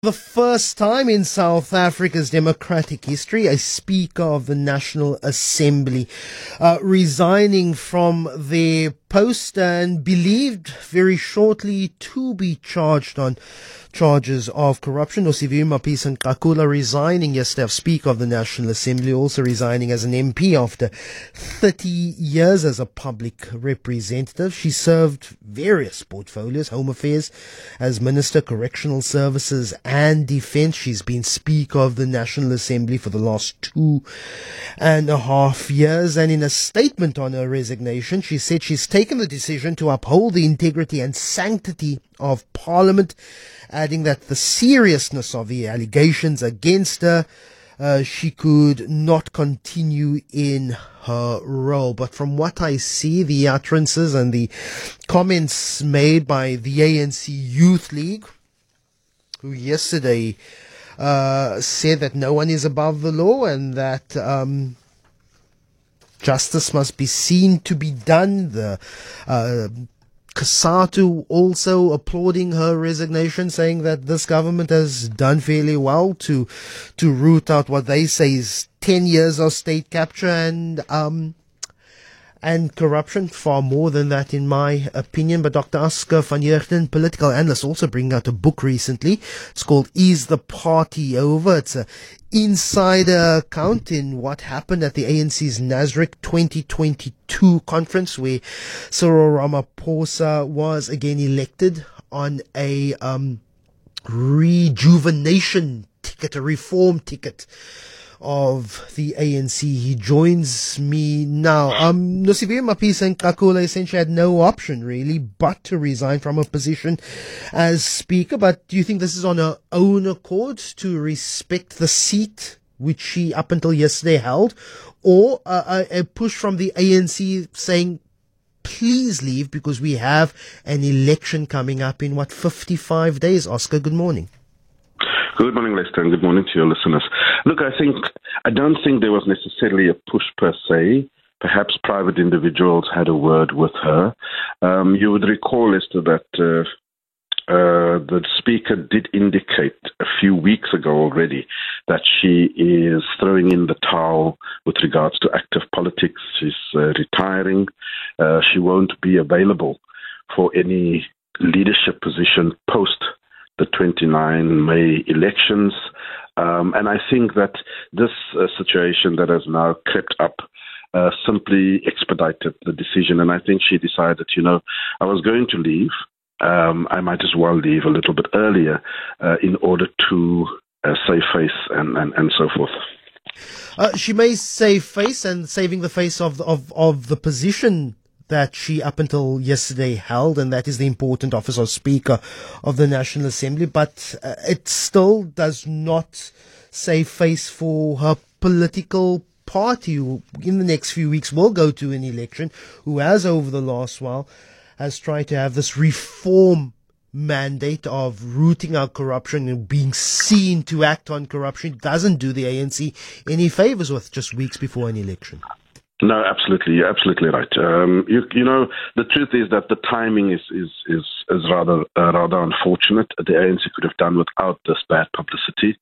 The first time in South Africa's democratic history, a Speaker of the National Assembly resigning from their post and believed very shortly to be charged on charges of corruption. Nosiviwe Mapisa-Nqakula resigning yesterday as Speaker of the National Assembly, also resigning as an MP after 30 years as a public representative. She served various portfolios: Home Affairs as Minister, Correctional Services and Defence. She's been Speaker of the National Assembly for the last 2.5 years. And in a statement on her resignation, she said she's taken the decision to uphold the integrity and sanctity of Parliament, adding that the seriousness of the allegations against her, she could not continue in her role. But from what I see, the utterances and the comments made by the ANC Youth League, who yesterday said that no one is above the law and that justice must be seen to be done. The Kasatu also applauding her resignation, saying that this government has done fairly well to root out what they say is 10 years of state capture and corruption. Far more than that, in my opinion. But Dr. Oscar van Heerden, political analyst, also bringing out a book recently. It's called Is the Party Over? It's a insider account in what happened at the ANC's Nasrec 2022 conference, where Cyril Ramaphosa was again elected on a rejuvenation ticket, a reform ticket of the ANC. He joins me now. Nosiviwe Mapisa-Nqakula essentially had no option really but to resign from her position as Speaker. But do you think this is on her own accord to respect the seat which she up until yesterday held, or a push from the ANC saying, please leave because we have an election coming up in 55 days? Oscar, good morning. Good morning, Lester, and good morning to your listeners. Look, I don't think there was necessarily a push per se. Perhaps private individuals had a word with her. You would recall, Lester, that the Speaker did indicate a few weeks ago already that she is throwing in the towel with regards to active politics. She's retiring. She won't be available for any leadership position post the 29 May elections. And I think that this situation that has now crept up simply expedited the decision. And I think she decided, I was going to leave. I might as well leave a little bit earlier in order to save face and so forth. She may save face, and saving the face of the position that she up until yesterday held, and that is the important office of Speaker of the National Assembly, but it still does not save face for her political party, who in the next few weeks will go to an election, who has over the last while has tried to have this reform mandate of rooting out corruption and being seen to act on corruption. It doesn't do the ANC any favors with just weeks before an election. No, absolutely. You're absolutely right. The truth is that the timing is rather unfortunate. The ANC could have done without this bad publicity.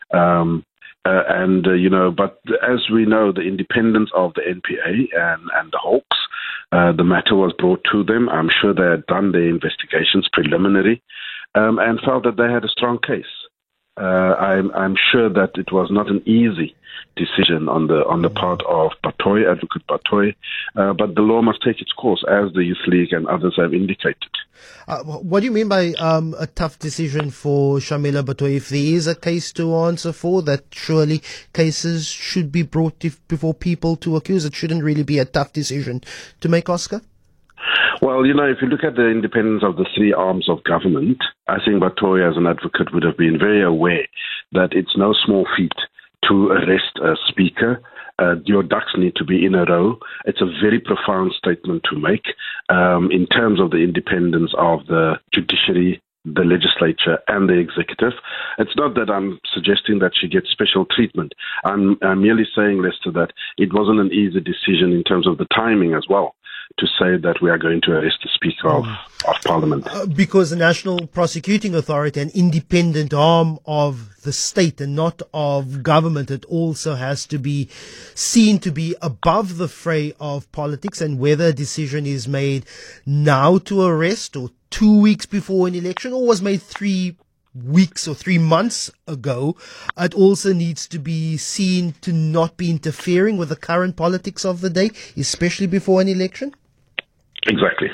But as we know, the independence of the NPA and the Hawks, the matter was brought to them. I'm sure they had done their investigations preliminary and felt that they had a strong case. I'm sure that it was not an easy decision on the part of Advocate Batoy, but the law must take its course, as the Youth League and others have indicated. What do you mean by a tough decision for Shamela Batoy? If there is a case to answer for, that surely cases should be brought before people to accuse. It shouldn't really be a tough decision to make, Oscar? Well, if you look at the independence of the three arms of government, I think Batoy as an advocate would have been very aware that it's no small feat to arrest a speaker. Your ducks need to be in a row. It's a very profound statement to make in terms of the independence of the judiciary, the legislature and the executive. It's not that I'm suggesting that she gets special treatment. I'm merely saying, Lester, that it wasn't an easy decision in terms of the timing as well. to say that we are going to arrest the Speaker of Parliament. Because the National Prosecuting Authority, an independent arm of the state and not of government, it also has to be seen to be above the fray of politics, and whether a decision is made now to arrest or 2 weeks before an election or was made 3 weeks or 3 months ago, it also needs to be seen to not be interfering with the current politics of the day, especially before an election? Exactly.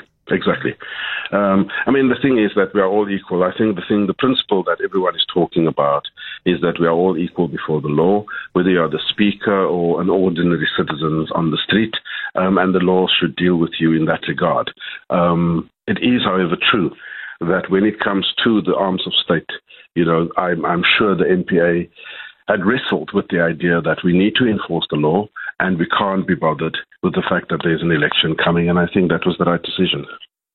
The thing is that we are all equal. I think the principle that everyone is talking about is that we are all equal before the law, whether you are the Speaker or an ordinary citizen on the street, and the law should deal with you in that regard. It is, however, true that when it comes to the arms of state, I'm sure the NPA had wrestled with the idea that we need to enforce the law and we can't be bothered with the fact that there's an election coming, and I think that was the right decision.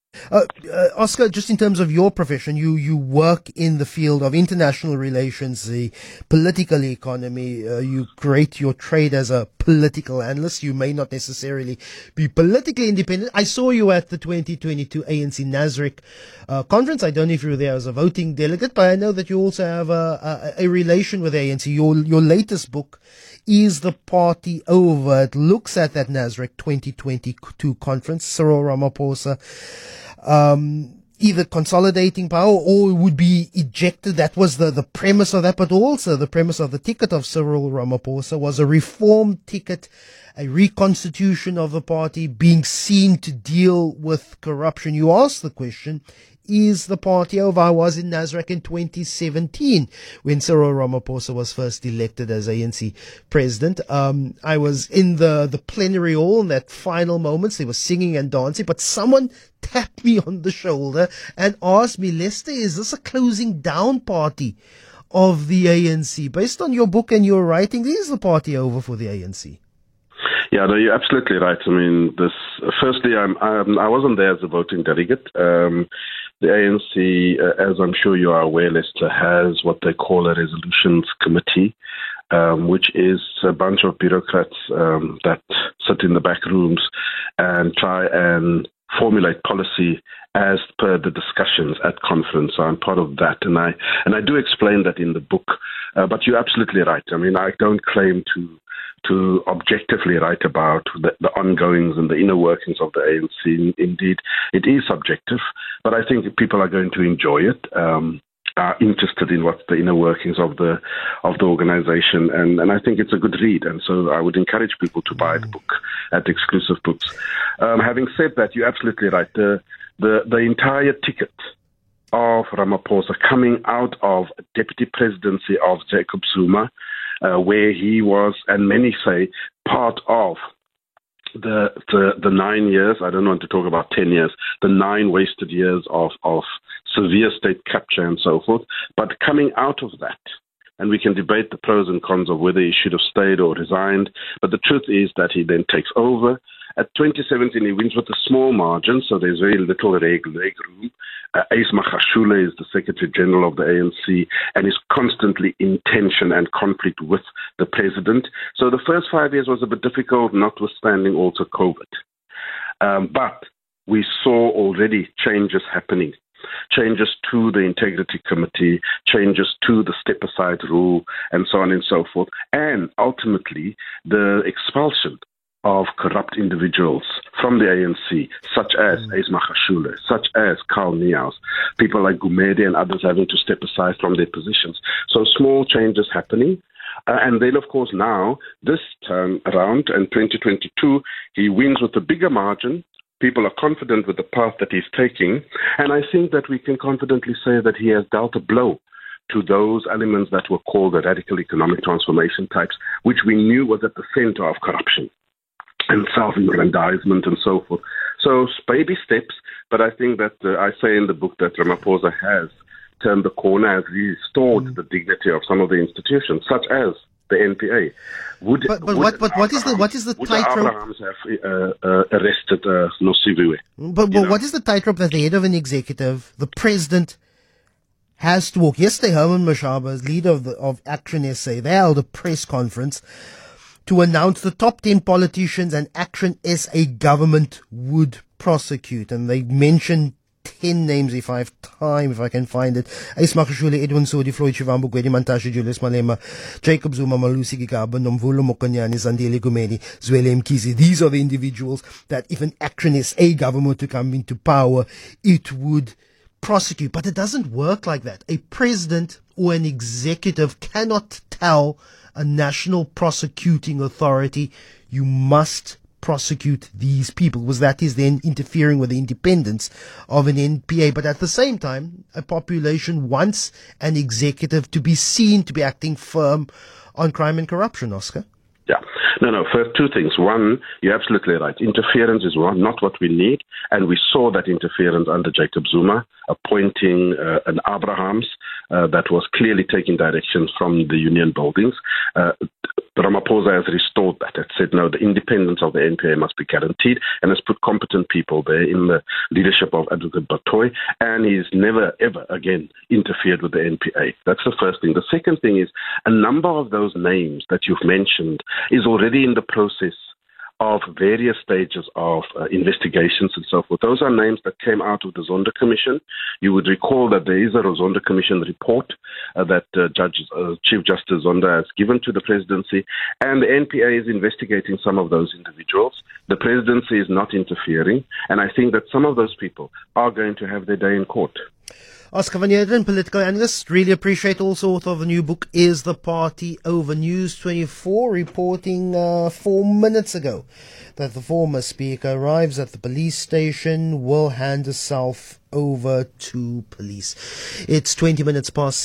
Oscar, just in terms of your profession, you work in the field of international relations, the political economy. You create your trade as a political analyst. You may not necessarily be politically independent. I saw you at the 2022 ANC Nasrec conference. I don't know if you were there as a voting delegate, but I know that you also have a relation with the ANC. Your latest book, Is the Party Over? It looks at that Nasrec 2022 conference. Cyril Ramaphosa either consolidating power or would be ejected. That was the premise of that, but also the premise of the ticket of Cyril Ramaphosa was a reform ticket, a reconstitution of the party, being seen to deal with corruption. You asked the question, is the party over? I was in Nasrec in 2017 when Cyril Ramaphosa was first elected as ANC president. I was in the plenary hall in that final moments. They were singing and dancing, but someone tapped me on the shoulder and asked me, Lester, is this a closing down party of the ANC? Based on your book and your writing, is the party over for the ANC? Yeah, no, you're absolutely right. Firstly, I wasn't there as a voting delegate. The ANC, as I'm sure you are aware, Lester, has what they call a resolutions committee, which is a bunch of bureaucrats that sit in the back rooms and try and formulate policy as per the discussions at conference. So I'm part of that, and I do explain that in the book. But you're absolutely right. I don't claim to objectively write about the ongoings and the inner workings of the ANC. Indeed, it is subjective, but I think people are going to enjoy it, are interested in what's the inner workings of the organization, and I think it's a good read, and so I would encourage people to buy the book at Exclusive Books. Having said that, you're absolutely right. The entire ticket of Ramaphosa coming out of a deputy presidency of Jacob Zuma, where he was, and many say, part of the 9 years, I don't want to talk about 10 years, the 9 wasted years of severe state capture and so forth, but coming out of that, and we can debate the pros and cons of whether he should have stayed or resigned, but the truth is that he then takes over. At 2017, he wins with a small margin, so there's very little leg room. Ace Magashule is the Secretary General of the ANC and is constantly in tension and conflict with the president. So the first 5 years was a bit difficult, notwithstanding also COVID. But we saw already changes happening. Changes to the Integrity Committee, changes to the step-aside rule, and so on and so forth. And ultimately, the expulsion of corrupt individuals from the ANC, such as Ace Magashule, such as Carl Niehaus, people like Gumede and others having to step aside from their positions. So small changes happening. And then, of course, now, this turn around in 2022, he wins with a bigger margin. People are confident with the path that he's taking. And I think that we can confidently say that he has dealt a blow to those elements that were called the radical economic transformation types, which we knew was at the center of corruption and self-aggrandizement and so forth. So baby steps, but I think that I say in the book that Ramaphosa has turned the corner, has restored the dignity of some of the institutions, such as the NPA. What is the tightrope? Abrahams have arrested Nosiviwe. But what is the tightrope that the head of an executive, the president, has to walk? Yesterday, Herman Mashaba, leader of Action SA, they held a press conference to announce the top 10 politicians and action SA government would prosecute. And they mentioned 10 names if I have time, if I can find it. Ace Makashule, Edwin Sodi, Floyd Shivambu, Gwedi Mantashe, Julius Malema, Jacob Zuma, Malusi Gigaba, Nomvulo Mokonyani, Zandile Gumedi, Zwele Mkhize. These are the individuals that if an Action SA government to come into power, it would prosecute. But it doesn't work like that. A president or an executive cannot tell a national prosecuting authority, you must prosecute these people, because that is then interfering with the independence of an NPA. But at the same time, a population wants an executive to be seen to be acting firm on crime and corruption, Oscar. Yeah. No. First, two things. One, you're absolutely right. Interference is not what we need. And we saw that interference under Jacob Zuma, appointing an Abrahams that was clearly taking directions from the union buildings. Ramaphosa has restored that. It said, no, the independence of the NPA must be guaranteed, and has put competent people there in the leadership of Advocate Batoy, and he's never, ever again interfered with the NPA. That's the first thing. The second thing is a number of those names that you've mentioned is already in the process of various stages of investigations and so forth. Those are names that came out of the Zondo Commission. You would recall that there is a Zondo Commission report that Chief Justice Zondo has given to the presidency, and the NPA is investigating some of those individuals. The presidency is not interfering, and I think that some of those people are going to have their day in court. Oscar van Heerden, political analyst. Really appreciate also author of the new book, Is the Party Over? News 24 reporting 4 minutes ago that the former speaker arrives at the police station, will hand herself over to police. It's 20 minutes past